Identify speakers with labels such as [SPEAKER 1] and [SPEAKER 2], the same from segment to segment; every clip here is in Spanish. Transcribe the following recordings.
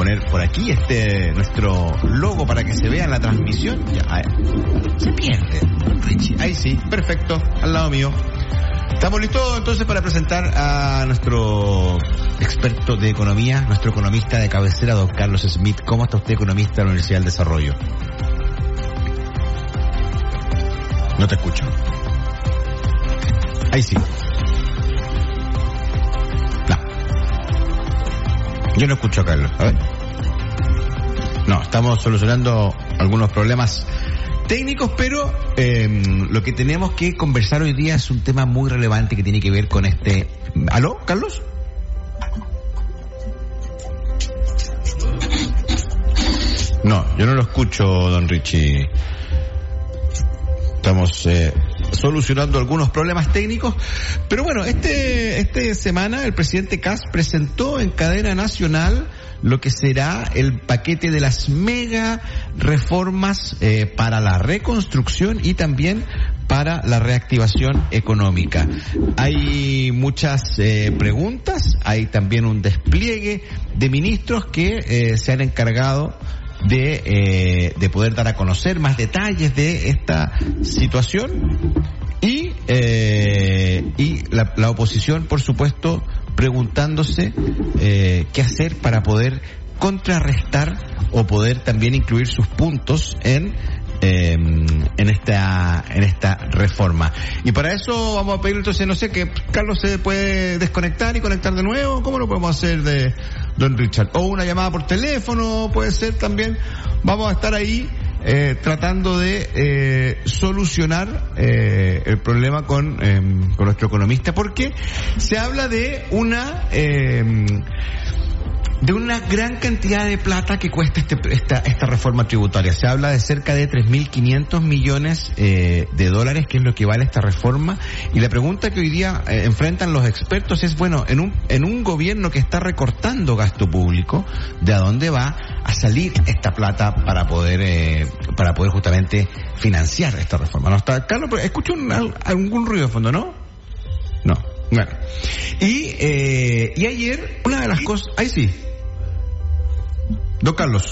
[SPEAKER 1] poner por aquí nuestro logo para que se vea en la transmisión. Ya, se pierde, Richie. Ahí sí, perfecto, al lado mío. Estamos listos entonces para presentar a nuestro experto de economía, nuestro economista de cabecera, don Carlos Smith. ¿Cómo está usted, economista de la Universidad del Desarrollo? No te escucho. Ahí sí. No. Yo no escucho a Carlos. A ver. No, estamos solucionando algunos problemas técnicos, pero lo que tenemos que conversar hoy día es un tema muy relevante que tiene que ver con este... ¿Aló, Carlos? No, yo no lo escucho, don Richie. Estamos solucionando algunos problemas técnicos, pero bueno, esta semana el presidente Kast presentó en cadena nacional lo que será el paquete de las mega reformas para la reconstrucción y también para la reactivación económica. Hay muchas preguntas, hay también un despliegue de ministros que se han encargado de poder dar a conocer más detalles de esta situación y la oposición, por supuesto, preguntándose qué hacer para poder contrarrestar o poder también incluir sus puntos en esta reforma. Y para eso vamos a pedir entonces, no sé, que Carlos se puede desconectar y conectar de nuevo. ¿Cómo lo podemos hacer de don Richard? O una llamada por teléfono, puede ser también. Vamos a estar ahí tratando de solucionar el problema con nuestro economista, porque se habla de una gran cantidad de plata que cuesta esta reforma tributaria. Se habla de cerca de 3.500 millones de dólares, que es lo que vale esta reforma. Y la pregunta que hoy día enfrentan los expertos es, bueno, en un gobierno que está recortando gasto público, ¿de a dónde va a salir esta plata para poder justamente financiar esta reforma? ¿No está, Carlos? Escucho algún ruido de fondo, ¿no? No. Bueno. Y ayer, una de las cosas... Ahí sí. Don Carlos.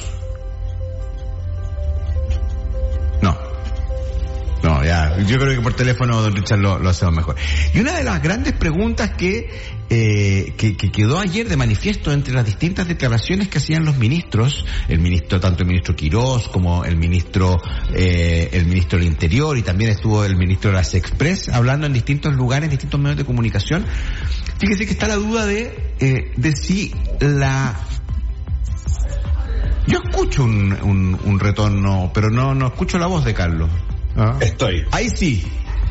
[SPEAKER 1] No, ya, yo creo que por teléfono don Richard lo hacemos mejor. Y una de las grandes preguntas que quedó ayer de manifiesto entre las distintas declaraciones que hacían los ministros, tanto el ministro Quirós como el ministro del Interior, y también estuvo el ministro de las Express hablando en distintos lugares, en distintos medios de comunicación. Fíjese que está la duda de si yo escucho un retorno, pero no escucho la voz de Carlos. ¿Ah?
[SPEAKER 2] Estoy.
[SPEAKER 1] Ahí sí.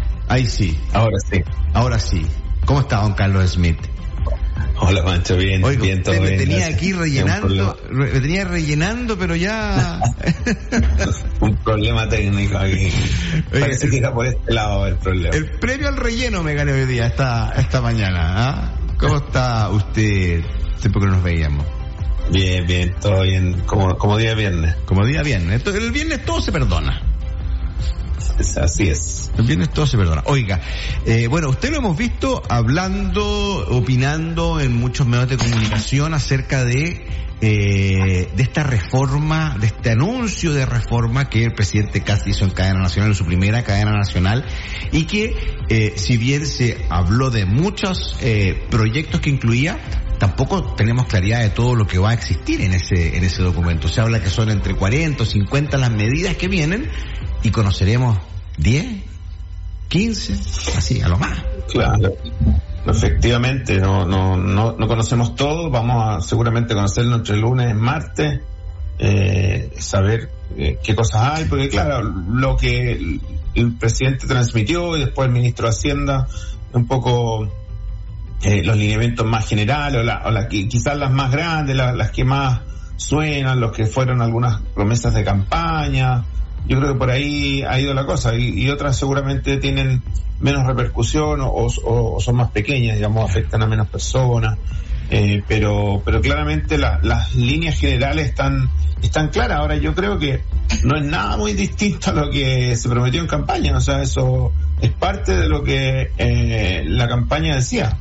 [SPEAKER 1] Ahora sí. ¿Cómo está don Carlos Smith?
[SPEAKER 2] Hola, Mancho, bien.
[SPEAKER 1] Oiga,
[SPEAKER 2] bien, todo
[SPEAKER 1] me
[SPEAKER 2] bien.
[SPEAKER 1] tenía aquí rellenando, pero ya...
[SPEAKER 2] Un problema técnico aquí. Parece que era por este lado el problema.
[SPEAKER 1] El premio al relleno me gané hoy día, esta mañana. ¿Ah? ¿Cómo está usted? Tiempo que no nos veíamos.
[SPEAKER 2] Bien, todo bien. Como día viernes.
[SPEAKER 1] Como día viernes. El viernes todo se perdona.
[SPEAKER 2] Así es.
[SPEAKER 1] El viernes todo se perdona. Oiga, bueno, usted lo hemos visto opinando en muchos medios de comunicación acerca de esta reforma, de este anuncio de reforma que el presidente Kast hizo en cadena nacional, en su primera cadena nacional, y que si bien se habló de muchos proyectos que incluía, tampoco tenemos claridad de todo lo que va a existir en ese documento. Se habla que son entre 40 o 50 las medidas que vienen, y conoceremos 10, 15, así, a lo más.
[SPEAKER 2] Claro. Efectivamente, no conocemos todo. Vamos a seguramente conocerlo entre lunes y martes, saber qué cosas hay, porque claro, lo que el presidente transmitió y después el ministro de Hacienda, un poco los lineamientos más generales, o quizás las más grandes, las que más suenan, los que fueron algunas promesas de campaña. Yo creo que por ahí ha ido la cosa, y otras seguramente tienen menos repercusión o son más pequeñas, digamos, afectan a menos personas, pero claramente las líneas generales están claras. Ahora, yo creo que no es nada muy distinto a lo que se prometió en campaña, o sea, eso es parte de lo que la campaña decía.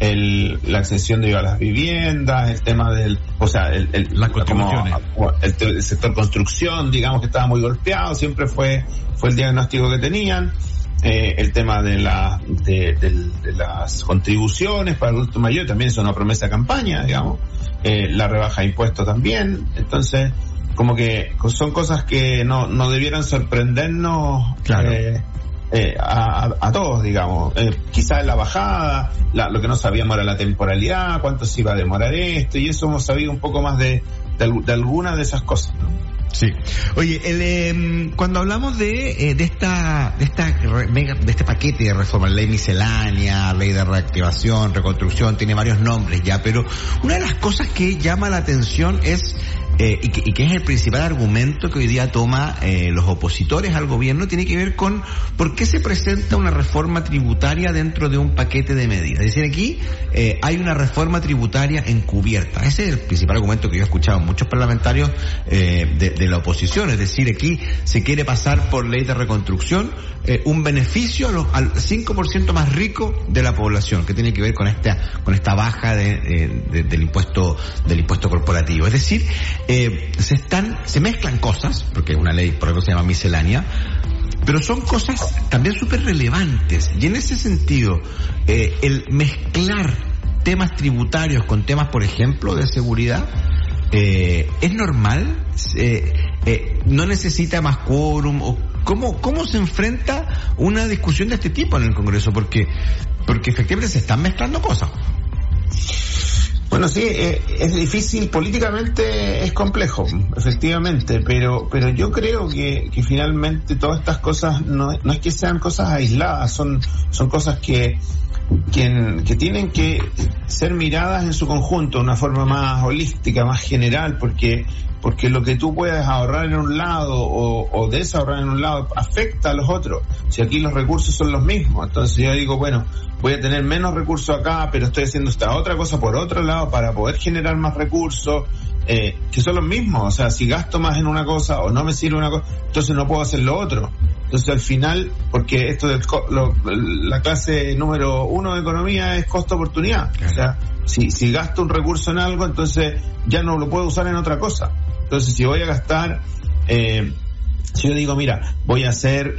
[SPEAKER 2] la exención de IVA a las viviendas, el tema del, o sea,
[SPEAKER 1] las contribuciones,
[SPEAKER 2] el sector construcción, digamos que estaba muy golpeado, siempre fue el diagnóstico que tenían. El tema de las contribuciones para el adulto mayor también es una promesa de campaña, digamos. La rebaja de impuestos también. Entonces, como que son cosas que no debieran sorprendernos, claro. A todos, digamos. Quizás la bajada, lo que no sabíamos era la temporalidad, cuánto se iba a demorar esto, y eso hemos sabido un poco más de algunas de esas cosas, ¿no?
[SPEAKER 1] Sí. Oye, cuando hablamos de este paquete de reforma, ley miscelánea, ley de reactivación, reconstrucción, tiene varios nombres ya, pero una de las cosas que llama la atención es y que es el principal argumento que hoy día toma los opositores al gobierno, tiene que ver con por qué se presenta una reforma tributaria dentro de un paquete de medidas. Es decir, aquí hay una reforma tributaria encubierta. Ese es el principal argumento que yo he escuchado en muchos parlamentarios de la oposición. Es decir, aquí se quiere pasar por ley de reconstrucción un beneficio al 5% más rico de la población, que tiene que ver con esta baja del impuesto corporativo. Es decir, se mezclan cosas, porque una ley, por ejemplo, se llama miscelánea, pero son cosas también súper relevantes. Y en ese sentido, el mezclar temas tributarios con temas, por ejemplo, de seguridad, ¿es normal? ¿No necesita más quórum? ¿Cómo se enfrenta una discusión de este tipo en el Congreso? Porque efectivamente se están mezclando cosas.
[SPEAKER 2] Bueno, sí, es difícil, políticamente es complejo, efectivamente, pero yo creo que finalmente todas estas cosas no es que sean cosas aisladas, son cosas que tienen que ser miradas en su conjunto, de una forma más holística, más general, porque lo que tú puedes ahorrar en un lado o desahorrar en un lado afecta a los otros. Si aquí los recursos son los mismos, entonces yo digo, bueno, voy a tener menos recursos acá, pero estoy haciendo esta otra cosa por otro lado para poder generar más recursos, que son los mismos. O sea, si gasto más en una cosa o no me sirve una cosa, entonces no puedo hacer lo otro. Entonces al final, porque esto la clase número 1 de economía es costo-oportunidad. O sea, si gasto un recurso en algo, entonces ya no lo puedo usar en otra cosa. Entonces si voy a gastar, si yo digo, mira, voy a hacer,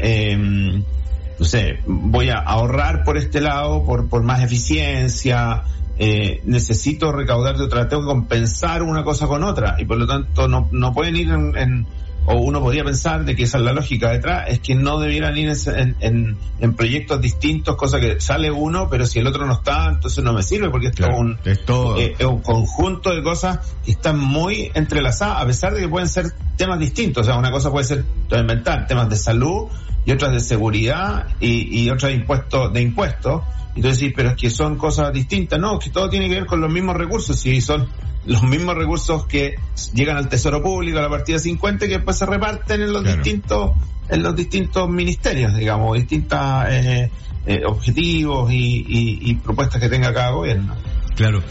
[SPEAKER 2] voy a ahorrar por este lado, por más eficiencia, necesito recaudar de otra, tengo que compensar una cosa con otra, y por lo tanto no pueden ir o uno podría pensar de que esa es la lógica detrás, es que no debieran ir en proyectos distintos, cosa que sale uno, pero si el otro no está, entonces no me sirve, porque es todo un conjunto de cosas que están muy entrelazadas, a pesar de que pueden ser temas distintos. O sea, una cosa puede ser, inventar temas de salud y otras de seguridad y otras de impuestos. Entonces sí, pero es que son cosas distintas. No, que todo tiene que ver con los mismos recursos, si son los mismos recursos que llegan al Tesoro Público, a la partida 50, que después se reparten en los distintos ministerios, digamos, distintos objetivos y propuestas que tenga cada gobierno.
[SPEAKER 1] Claro.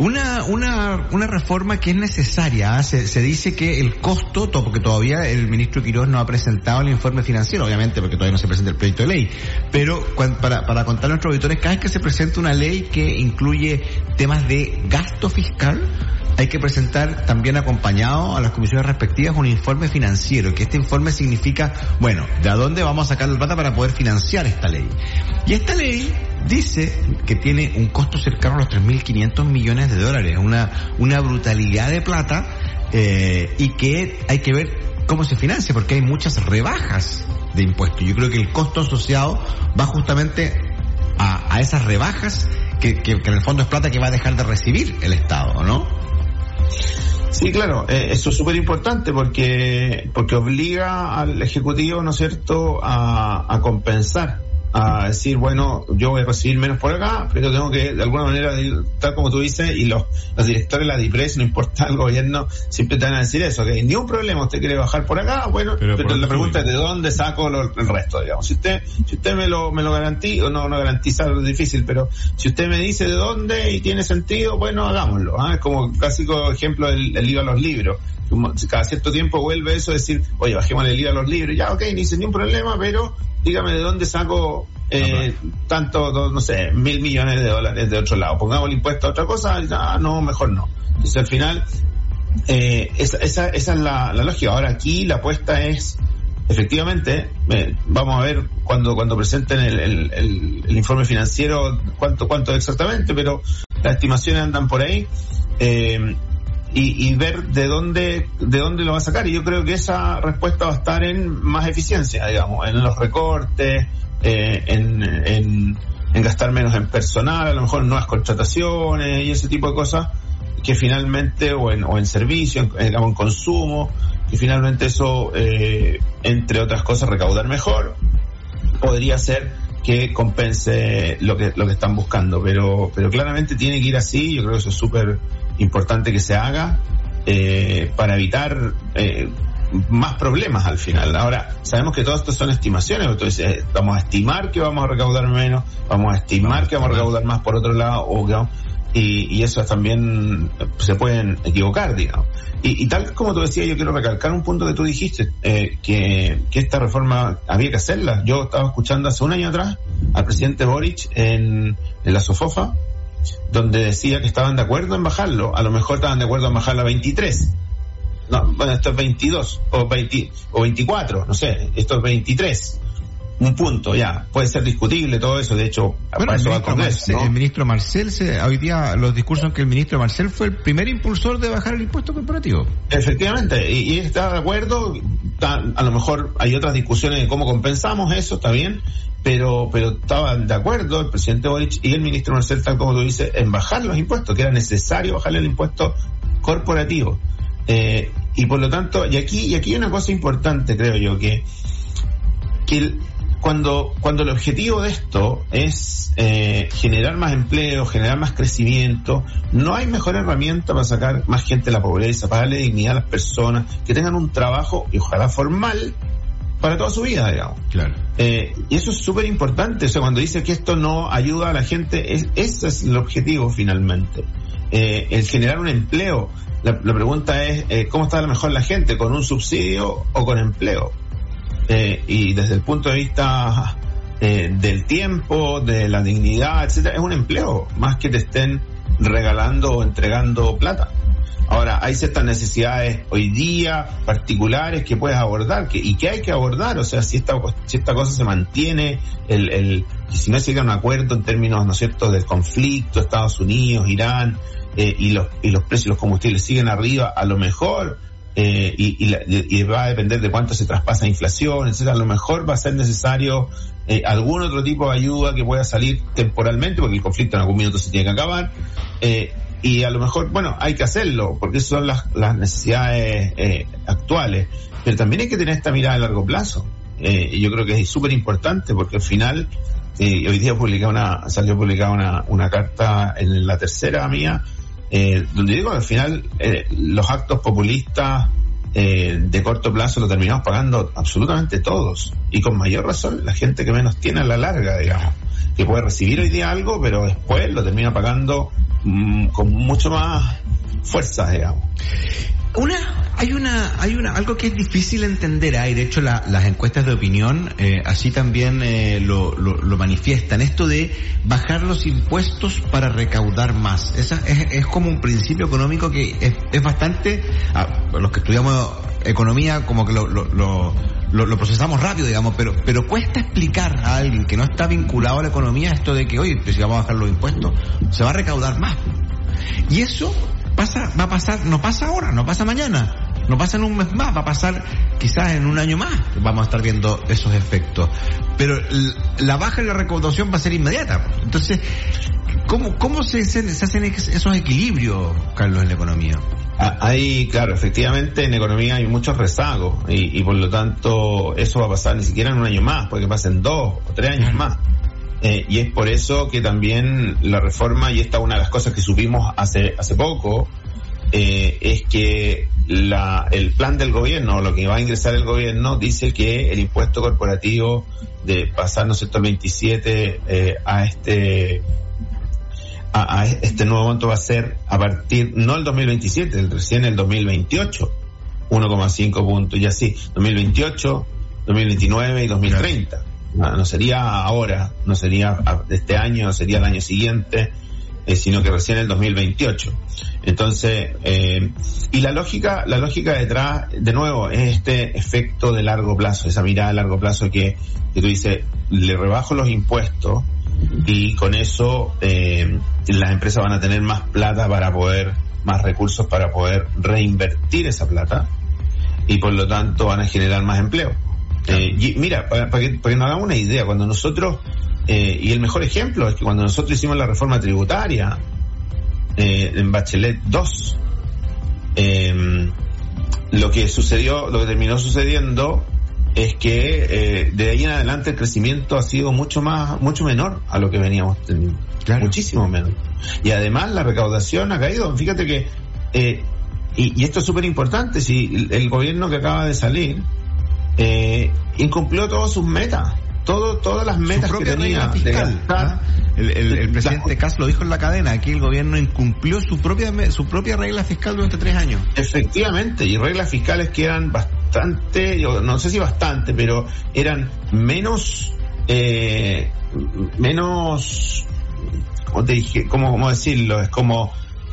[SPEAKER 1] Una reforma que es necesaria, se dice que el costo, porque todavía el ministro Quirós no ha presentado el informe financiero, obviamente porque todavía no se presenta el proyecto de ley, pero para contar a nuestros auditores, cada vez que se presenta una ley que incluye temas de gasto fiscal, hay que presentar también acompañado a las comisiones respectivas un informe financiero, que este informe significa, bueno, ¿de dónde vamos a sacar la plata para poder financiar esta ley? Y esta ley dice que tiene un costo cercano a los 3.500 millones de dólares, una brutalidad de plata, y que hay que ver cómo se financia, porque hay muchas rebajas de impuestos. Yo creo que el costo asociado va justamente a esas rebajas que en el fondo es plata que va a dejar de recibir el Estado, ¿no?
[SPEAKER 2] Sí, claro, eso es súper importante porque obliga al Ejecutivo, ¿no es cierto?, a compensar, a decir, bueno, yo voy a recibir menos por acá, pero tengo que, de alguna manera, tal como tú dices, y los directores de la DIPRES, no importa el gobierno, siempre te van a decir eso, que ni un problema, usted quiere bajar por acá, bueno, pero la pregunta es de dónde saco el resto, digamos. Si usted me lo garantiza, no garantizar es difícil, pero si usted me dice de dónde y tiene sentido, bueno, hagámoslo. Es como clásico ejemplo del IVA a los libros. Cada cierto tiempo vuelve eso, decir, oye, bajemos el IVA a los libros, ya, ok, ni hice ni un problema, pero dígame de dónde saco tanto, no sé, $1.000 millones de otro lado. Pongamos el impuesto a otra cosa, no, mejor no. Entonces al final, esa es la lógica. Ahora aquí la apuesta es, efectivamente, vamos a ver cuando presenten el informe financiero cuánto exactamente, pero las estimaciones andan por ahí, y ver de dónde lo va a sacar. Y yo creo que esa respuesta va a estar en más eficiencia, digamos, en los recortes, en gastar menos en personal, a lo mejor nuevas contrataciones y ese tipo de cosas, que finalmente, o en servicio, en consumo, que finalmente eso, entre otras cosas, recaudar mejor, podría ser que compense lo que están buscando, pero claramente tiene que ir así. Yo creo que eso es súper importante que se haga, para evitar más problemas al final. Ahora, sabemos que todo esto son estimaciones, entonces vamos a estimar que vamos a recaudar menos, vamos a estimar que vamos a recaudar más por otro lado, y eso también se pueden equivocar, digamos. Y tal como tú decías, yo quiero recalcar un punto que tú dijiste, que esta reforma había que hacerla. Yo estaba escuchando hace un año atrás al presidente Boric en la SOFOFA, donde decía que estaban de acuerdo en bajarlo. A lo mejor estaban de acuerdo en bajarlo a 23. No, bueno, esto es 22 o 24, no sé, esto es 23. Un punto, ya, puede ser discutible todo eso, de hecho, para eso va al Congreso, ¿no?
[SPEAKER 1] El ministro Marcel, hoy día los discursos que el ministro Marcel fue el primer impulsor de bajar el impuesto corporativo.
[SPEAKER 2] Efectivamente, y está de acuerdo. A lo mejor hay otras discusiones de cómo compensamos eso, está bien, pero estaban de acuerdo el presidente Boric y el ministro Marcel, tal como tú dices, en bajar los impuestos, que era necesario bajarle el impuesto corporativo. Y por lo tanto, y aquí hay una cosa importante, creo yo, que cuando el objetivo de esto es generar más empleo, generar más crecimiento, no hay mejor herramienta para sacar más gente de la pobreza, para darle dignidad a las personas, que tengan un trabajo, y ojalá formal, para toda su vida, digamos.
[SPEAKER 1] Claro.
[SPEAKER 2] Y eso es súper importante. O sea, cuando dice que esto no ayuda a la gente, ese es el objetivo finalmente. El generar un empleo. La pregunta es, ¿cómo está a lo mejor la gente? ¿Con un subsidio o con empleo? Y desde el punto de vista del tiempo, de la dignidad, etcétera, es un empleo, más que te estén regalando o entregando plata. Ahora, hay ciertas necesidades hoy día particulares que puedes abordar, y que hay que abordar. O sea, si esta cosa se mantiene, si no se llega a un acuerdo en términos, ¿no es cierto?, del conflicto, Estados Unidos, Irán, y los precios de los combustibles siguen arriba, a lo mejor, y va a depender de cuánto se traspasa inflación, etcétera, a lo mejor va a ser necesario algún otro tipo de ayuda que pueda salir temporalmente, porque el conflicto en algún minuto se tiene que acabar, y a lo mejor, bueno, hay que hacerlo, porque esas son las necesidades actuales, pero también hay que tener esta mirada a largo plazo. Y yo creo que es súper importante, porque al final, hoy día salió publicada una carta en la tercera mía, donde digo que al final los actos populistas de corto plazo lo terminamos pagando absolutamente todos, y con mayor razón la gente que menos tiene a la larga, digamos, que puede recibir hoy día algo, pero después lo termina pagando con mucho más fuerza, digamos.
[SPEAKER 1] Hay algo que es difícil entender, y de hecho las encuestas de opinión así también lo manifiestan, esto de bajar los impuestos para recaudar más. Es como un principio económico que es bastante, los que estudiamos economía como que lo procesamos rápido, digamos, pero cuesta explicar a alguien que no está vinculado a la economía esto de que, oye, si vamos a bajar los impuestos, se va a recaudar más. Y eso va a pasar, no pasa ahora, no pasa mañana, no pasa en un mes más, va a pasar quizás en un año más, vamos a estar viendo esos efectos. Pero la baja en la recaudación va a ser inmediata. Entonces, ¿cómo se hacen esos equilibrios, Carlos, en la economía?
[SPEAKER 2] Claro, efectivamente en economía hay muchos rezagos, y por lo tanto eso va a pasar ni siquiera en un año más, puede que pasen 2 o 3 años más. Y es por eso que también la reforma, y esta es una de las cosas que supimos hace poco, es que el plan del gobierno, lo que va a ingresar el gobierno, dice que el impuesto corporativo de pasar, ¿no es cierto?, al 27 a este nuevo monto va a ser a partir, no el 2027, recién el 2028, 1,5 puntos y así, 2028, 2029 y 2030. no sería ahora, no sería este año, no sería el año siguiente, sino que recién el 2028. Entonces, y la lógica detrás, de nuevo, es este efecto de largo plazo, esa mirada de largo plazo que tú dices, le rebajo los impuestos y con eso las empresas van a tener más plata más recursos para poder reinvertir esa plata y por lo tanto van a generar más empleo. Y mira, para que nos hagamos una idea, cuando nosotros, y el mejor ejemplo es que cuando nosotros hicimos la reforma tributaria en Bachelet 2, lo que terminó sucediendo es que de ahí en adelante el crecimiento ha sido mucho menor a lo que veníamos teniendo. Claro. Muchísimo menos. Y además la recaudación ha caído. Fíjate que, y esto es súper importante, si el gobierno que acaba de salir incumplió todas sus metas, todas las metas que tenía
[SPEAKER 1] fiscal, el presidente Kast lo dijo en la cadena, aquí el gobierno incumplió su propia regla fiscal durante 3 años.
[SPEAKER 2] Efectivamente, y reglas fiscales que eran bastante, yo no sé si bastante, pero eran menos ¿cómo decirlo? Es como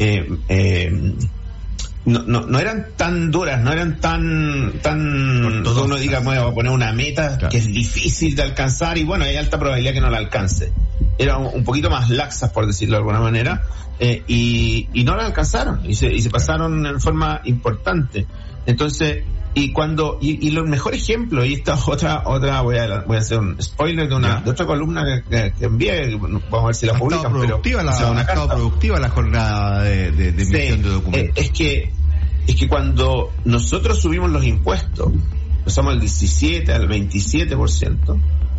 [SPEAKER 2] no eran tan duras, no eran tan uno diga, bueno, voy a poner una meta, claro, que es difícil de alcanzar y bueno, hay alta probabilidad que no la alcance. Eran un poquito más laxas, por decirlo de alguna manera, y no la alcanzaron y se pasaron en forma importante. Entonces, y el mejor ejemplo, y esta otra voy a hacer un spoiler de otra columna que envié, vamos a ver si la publican, pero
[SPEAKER 1] ha estado productiva la jornada de emisión de documentos.
[SPEAKER 2] Es que cuando nosotros subimos los impuestos, pasamos del 17 al 27%,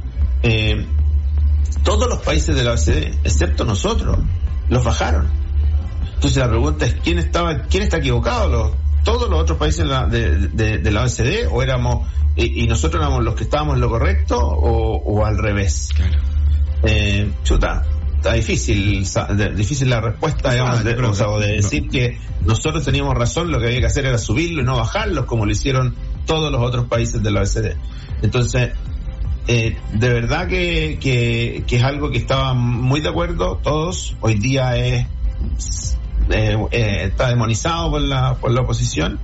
[SPEAKER 2] todos los países de la OECD, excepto nosotros, los bajaron. Entonces la pregunta es, ¿quién está equivocado? ¿Todos los otros países de la OECD o éramos, y nosotros éramos los que estábamos en lo correcto o al revés? Claro. Está difícil la respuesta, digamos, de decir que nosotros teníamos razón, lo que había que hacer era subirlo y no bajarlo, como lo hicieron todos los otros países de la OECD. Entonces, de verdad que es algo que estaban muy de acuerdo todos. Hoy día está demonizado por la oposición,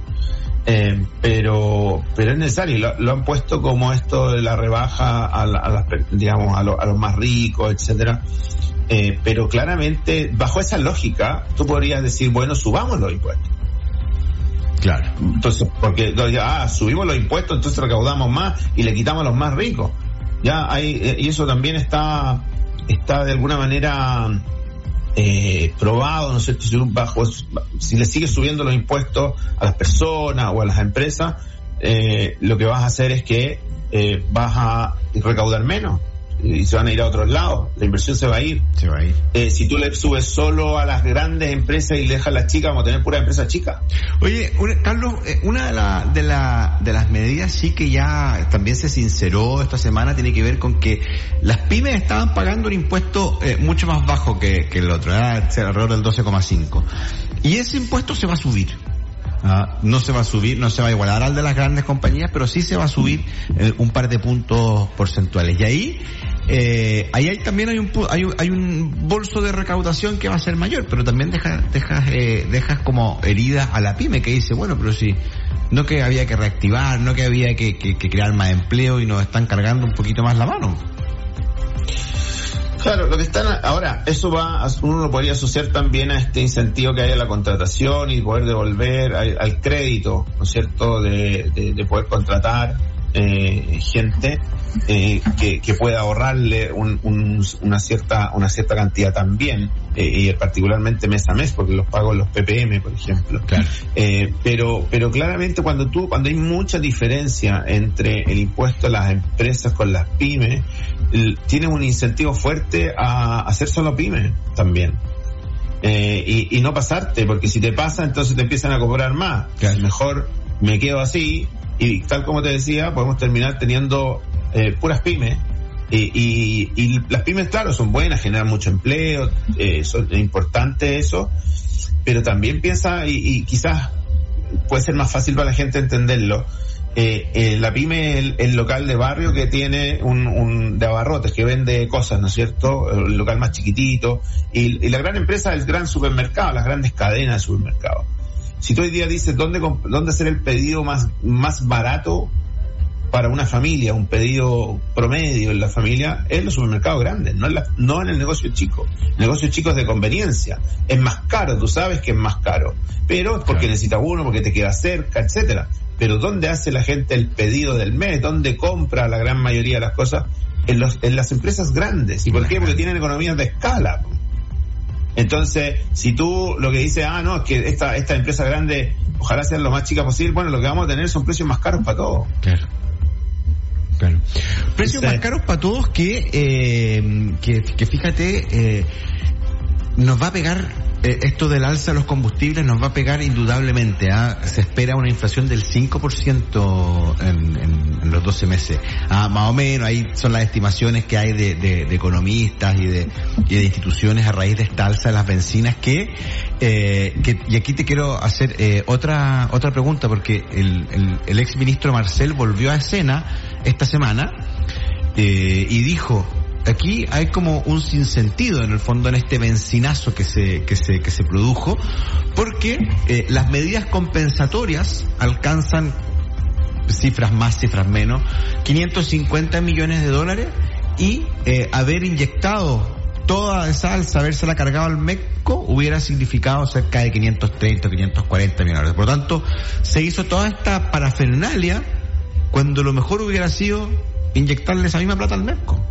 [SPEAKER 2] pero es necesario. Lo han puesto como esto de la rebaja a los más ricos, etcétera. Pero claramente bajo esa lógica tú podrías decir, bueno, subamos los impuestos.
[SPEAKER 1] Claro.
[SPEAKER 2] Entonces, porque subimos los impuestos, entonces recaudamos más y le quitamos a los más ricos. Ya hay, y eso también está de alguna manera probado, ¿no sé? Si le sigues subiendo los impuestos a las personas o a las empresas, lo que vas a hacer es que vas a recaudar menos y se van a ir a otros lados, la inversión se va a ir. Si tú le subes solo a las grandes empresas y le dejas a las chicas, vamos a tener pura empresa chica.
[SPEAKER 1] Oye, Carlos, una de las medidas sí que ya también se sinceró esta semana tiene que ver con que las pymes estaban pagando un impuesto mucho más bajo que el otro, alrededor del 12,5%. Y ese impuesto se va a subir. No se va a subir, no se va a igualar al de las grandes compañías, pero sí se va a subir un par de puntos porcentuales. Y ahí también hay un bolso de recaudación que va a ser mayor, pero también dejas como heridas a la pyme que dice, bueno, pero si no que había que reactivar, no que había que crear más empleo y nos están cargando un poquito más la mano.
[SPEAKER 2] Claro, lo que están ahora, uno lo podría asociar también a este incentivo que hay a la contratación y poder devolver al crédito, ¿no es cierto?, de poder contratar gente que pueda ahorrarle una cierta cantidad también, y particularmente mes a mes, porque los pago en los PPM, por ejemplo.
[SPEAKER 1] Claro.
[SPEAKER 2] Pero claramente cuando hay mucha diferencia entre el impuesto a las empresas con las pymes, tienes un incentivo fuerte a hacer solo pymes también. Y no pasarte, porque si te pasa, entonces te empiezan a cobrar más.
[SPEAKER 1] Claro.
[SPEAKER 2] Mejor me quedo así, y tal como te decía, podemos terminar teniendo puras pymes. Y las pymes, claro, son buenas, generan mucho empleo, es importante eso, pero también piensa, y quizás puede ser más fácil para la gente entenderlo, la pyme, el local de barrio que tiene un de abarrotes, que vende cosas, ¿no es cierto? El local más chiquitito, y la gran empresa, el gran supermercado, las grandes cadenas de supermercados. Si tú hoy día dices dónde hacer el pedido más barato para una familia, un pedido promedio en la familia, es los supermercados grandes, no en el negocio chico. El negocio chico es de conveniencia, es más caro, tú sabes que es más caro, pero es porque necesita uno, porque te queda cerca, etcétera. Pero ¿dónde hace la gente el pedido del mes? ¿Dónde compra la gran mayoría de las cosas? En las empresas grandes. ¿Y por qué? Porque tienen economías de escala. Entonces, si tú lo que dices, no, es que esta empresa grande, ojalá sean lo más chicas posible, bueno, lo que vamos a tener son precios más caros para todos.
[SPEAKER 1] Claro. Precios más caros para todos que fíjate, nos va a pegar, esto del alza de los combustibles nos va a pegar indudablemente. Se espera una inflación del 5% en los 12 meses. Más o menos, ahí son las estimaciones que hay de economistas y de instituciones a raíz de esta alza de las bencinas y aquí te quiero hacer otra pregunta, porque el ex ministro Marcel volvió a escena esta semana y dijo: aquí hay como un sinsentido en el fondo en este bencinazo que se produjo, porque las medidas compensatorias alcanzan cifras más, cifras menos, 550 millones de dólares, y haber inyectado toda esa alza, habérsela cargado al MECCO, hubiera significado cerca de 530, 540 millones. Por lo tanto, se hizo toda esta parafernalia cuando lo mejor hubiera sido inyectarle esa misma plata al MECCO.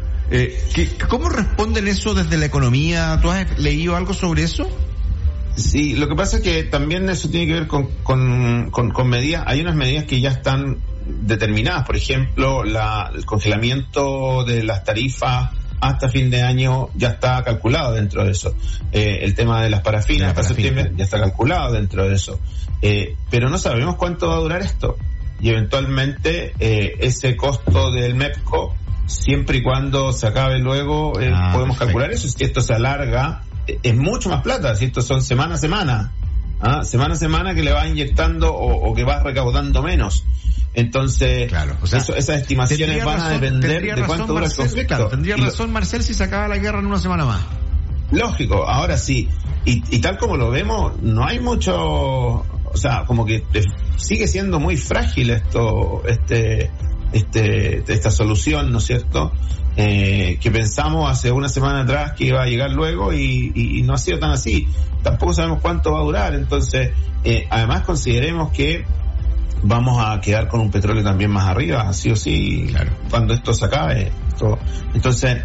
[SPEAKER 1] ¿Cómo responden eso desde la economía? ¿Tú has leído algo sobre eso?
[SPEAKER 2] Sí, lo que pasa es que también eso tiene que ver con medidas. Hay unas medidas que ya están determinadas. Por ejemplo, el congelamiento de las tarifas hasta fin de año ya está calculado dentro de eso. El tema de las parafinas hasta septiembre ya está calculado dentro de eso. Pero no sabemos cuánto va a durar esto. Y eventualmente ese costo del MEPCO, siempre y cuando se acabe luego, podemos calcular eso. Si esto se alarga, es mucho más plata. Si esto son semana a semana, semana a semana que le vas inyectando o que vas recaudando menos. Entonces, claro, o sea, esas estimaciones van a depender de cuánto dura el conflicto.
[SPEAKER 1] Claro, tendría razón Marcel si se acaba la guerra en una semana más.
[SPEAKER 2] Lógico, ahora sí. Y tal como lo vemos, no hay mucho, o sea, como que sigue siendo muy frágil esta solución, ¿no es cierto? Que pensamos hace una semana atrás que iba a llegar luego y no ha sido tan así. Tampoco sabemos cuánto va a durar. Entonces, además consideremos que vamos a quedar con un petróleo también más arriba, sí o sí, claro, cuando esto se acabe. Entonces,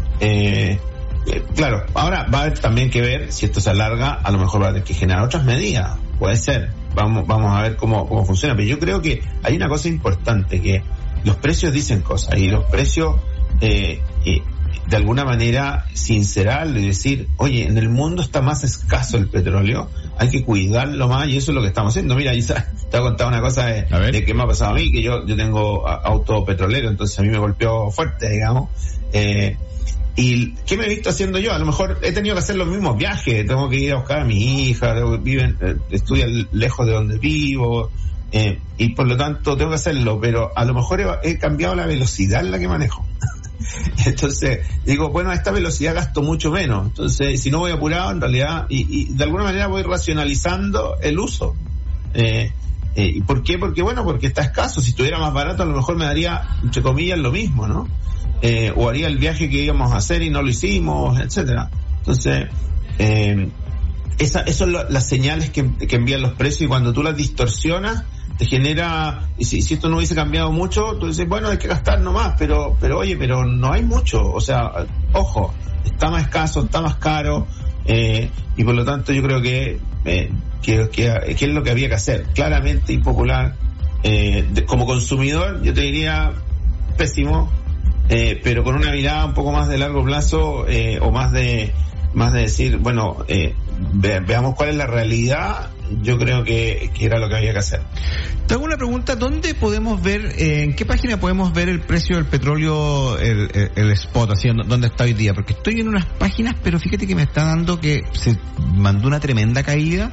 [SPEAKER 2] claro, ahora va a haber también que ver si esto se alarga, a lo mejor va a tener que generar otras medidas, puede ser. Vamos a ver cómo funciona, pero yo creo que hay una cosa importante, que los precios dicen cosas, y los precios de alguna manera sincerarlo y decir, oye, en el mundo está más escaso el petróleo, hay que cuidarlo más, y eso es lo que estamos haciendo. Mira, Isa, te voy a contar una cosa de qué me ha pasado a mí, que yo tengo auto petrolero, entonces a mí me golpeó fuerte, digamos. ¿Y qué me he visto haciendo yo? A lo mejor he tenido que hacer los mismos viajes, tengo que ir a buscar a mi hija, estudia lejos de donde vivo, y por lo tanto tengo que hacerlo, pero a lo mejor he cambiado la velocidad en la que manejo. Entonces digo, bueno, a esta velocidad gasto mucho menos, entonces si no voy apurado en realidad, y de alguna manera voy racionalizando el uso. ¿Y por qué? Porque está escaso. Si estuviera más barato, a lo mejor me daría, entre comillas, lo mismo, ¿no? O haría el viaje que íbamos a hacer y no lo hicimos, etcétera. Entonces, esas son las señales que envían los precios, y cuando tú las distorsionas, te genera, y si esto no hubiese cambiado mucho, tú dices, bueno, hay que gastar nomás, pero no hay mucho, o sea, ojo, está más escaso, está más caro, y por lo tanto yo creo que es lo que había que hacer, claramente impopular, como consumidor, yo te diría pésimo, pero con una mirada un poco más de largo plazo, o más de decir, bueno, veamos cuál es la realidad. Yo creo que era lo que había que hacer.
[SPEAKER 1] Te hago una pregunta: ¿dónde podemos ver, en qué página podemos ver el precio del petróleo, el spot, así, dónde está hoy día? Porque estoy en unas páginas, pero fíjate que me está dando que se mandó una tremenda caída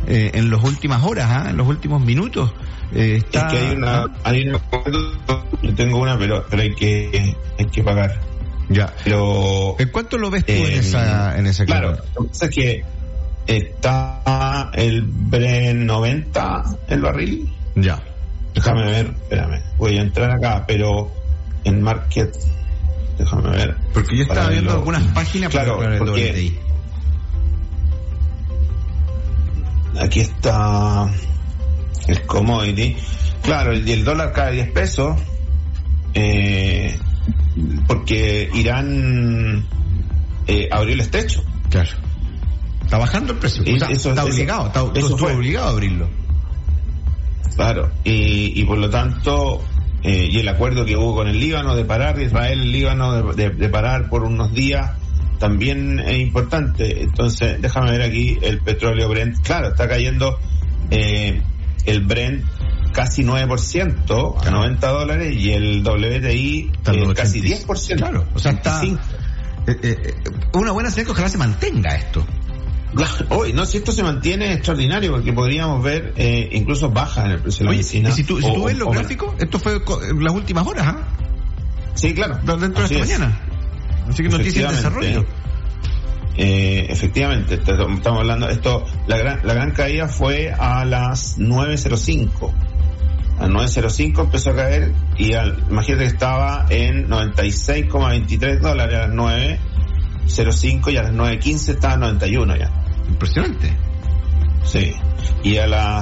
[SPEAKER 1] en las últimas horas, en los últimos minutos.
[SPEAKER 2] Está... Es que hay una, yo tengo una, pero hay que pagar.
[SPEAKER 1] Ya.
[SPEAKER 2] Pero
[SPEAKER 1] ¿en cuánto lo ves tú en esa
[SPEAKER 2] claro, lo que pasa es que está el Brent 90 el barril.
[SPEAKER 1] Ya.
[SPEAKER 2] Déjame ver, espérame. Voy a entrar acá, pero en Market, déjame ver.
[SPEAKER 1] Porque yo estaba viendo algunas páginas
[SPEAKER 2] claro,
[SPEAKER 1] para el
[SPEAKER 2] WTI. Aquí está el commodity. Claro, el dólar cae 10 pesos. Porque Irán abrió el estrecho.
[SPEAKER 1] Claro. Está bajando el precio. O sea, está obligado, estuvo obligado a abrirlo.
[SPEAKER 2] Claro. Y por lo tanto, y el acuerdo que hubo con el Líbano de parar, Israel, el Líbano de parar por unos días, también es importante. Entonces, déjame ver aquí el petróleo Brent. Claro, está cayendo el Brent casi 9%, a $90, y el WTI casi 10%.
[SPEAKER 1] Claro, o sea, está una buena señal que ojalá se mantenga esto.
[SPEAKER 2] Hoy, no, si esto se mantiene es extraordinario, porque podríamos ver incluso bajas en el precio de la benzina.
[SPEAKER 1] Y si tú ves los gráficos, esto fue en las últimas horas, ¿ah?
[SPEAKER 2] Sí, claro.
[SPEAKER 1] Dentro de esta mañana. Así que noticias de desarrollo.
[SPEAKER 2] Efectivamente, estamos hablando, la gran caída fue a las 9:05. A 9:05 empezó a caer y imagínate que estaba en $96,23 a las 9:05 y a las 9:15 estaba en 91 ya.
[SPEAKER 1] Impresionante.
[SPEAKER 2] Sí. Y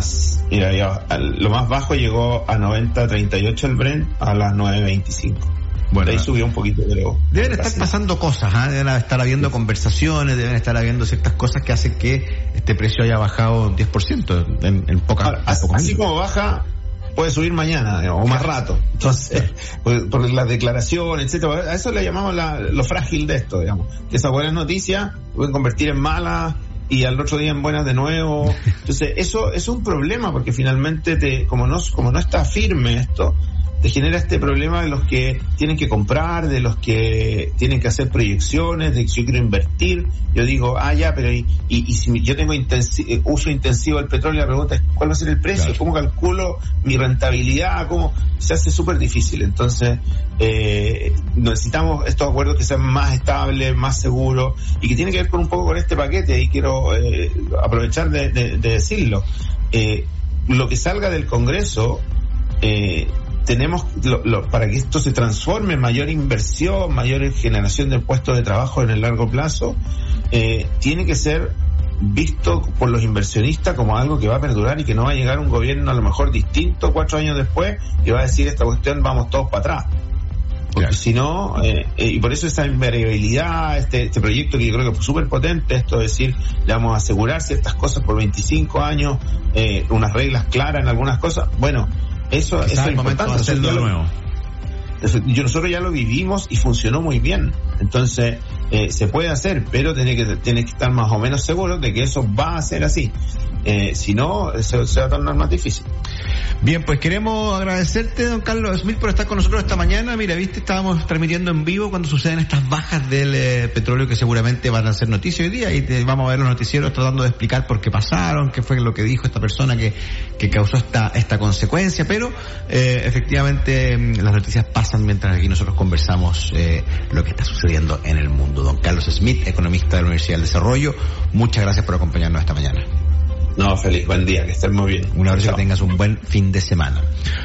[SPEAKER 2] lo más bajo llegó a 90.38 el Brent a las 9:25. Bueno, ahí subió un poquito, pero
[SPEAKER 1] deben estar pasando cosas, deben estar habiendo conversaciones, deben estar habiendo ciertas cosas que hacen que este precio haya bajado un 10% en pocas.
[SPEAKER 2] Así como baja, puede subir mañana, digamos, o más rato. Entonces, por las declaraciones, etcétera, a eso le llamamos lo frágil de esto, digamos, que esas buenas noticias pueden convertir en malas y al otro día en buenas de nuevo. Entonces, eso es un problema, porque finalmente como no está firme esto, te genera este problema de los que tienen que comprar, de los que tienen que hacer proyecciones, de que yo quiero invertir. Yo digo, pero y si yo tengo uso intensivo del petróleo, la pregunta es, ¿cuál va a ser el precio? Claro. ¿Cómo calculo mi rentabilidad? ¿Cómo? Se hace súper difícil. Entonces, necesitamos estos acuerdos que sean más estables, más seguros, y que tiene que ver con un poco con este paquete, y quiero aprovechar de decirlo. Lo que salga del Congreso, tenemos para que esto se transforme en mayor inversión, mayor generación de puestos de trabajo en el largo plazo, tiene que ser visto por los inversionistas como algo que va a perdurar y que no va a llegar un gobierno a lo mejor distinto 4 años después y va a decir esta cuestión vamos todos para atrás. Porque si no, y por eso esa invariabilidad, este proyecto que yo creo que fue súper potente, esto de decir, le vamos a asegurar ciertas cosas por 25 años, unas reglas claras en algunas cosas, bueno, eso es importante. Nosotros ya lo vivimos y funcionó muy bien. Entonces, se puede hacer, pero tiene que estar más o menos seguro de que eso va a ser así. Si no, se va a tornar más difícil.
[SPEAKER 1] Bien, pues queremos agradecerte, don Carlos Smith, por estar con nosotros esta mañana. Mira, estábamos transmitiendo en vivo cuando suceden estas bajas del petróleo que seguramente van a ser noticia hoy día, y vamos a ver los noticieros tratando de explicar por qué pasaron, qué fue lo que dijo esta persona que causó esta consecuencia, pero efectivamente las noticias pasan mientras aquí nosotros conversamos lo que está sucediendo en el mundo. Don Carlos Smith, economista de la Universidad del Desarrollo, muchas gracias por acompañarnos esta mañana.
[SPEAKER 2] No, feliz, buen día, que estén muy bien.
[SPEAKER 1] Un abrazo, que tengas un buen fin de semana.